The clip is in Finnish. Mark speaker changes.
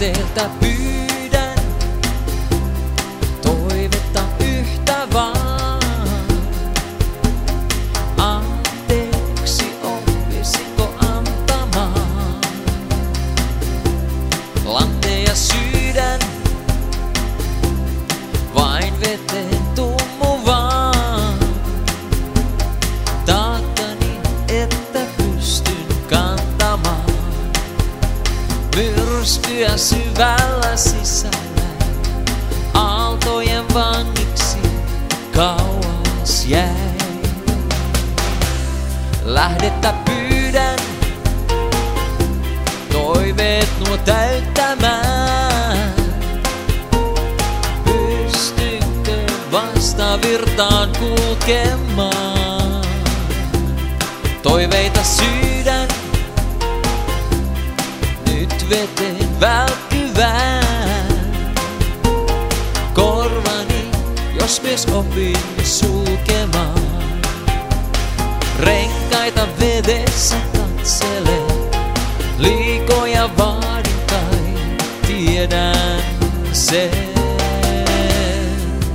Speaker 1: teiltä pyydän, toivetta yhtä vaan. Anteeksi oppisiko antamaan, lanteja sydän, vain veteen tummu vaan. Taakkani, että pystyn kantamaan, myrskyä syvällä sisällä, aaltojen vangiksi kauas jäi. Lähdettä pyydän, toiveet nuo täyttämään. Pystynkö vastavirtaan kulkemaan? Toiveita sydän, nyt veteen välkkyvään. Korvani, jos myös opin sulkemaan. Renkaita vedessä katselen, liikoja vaadin kai, tiedän sen.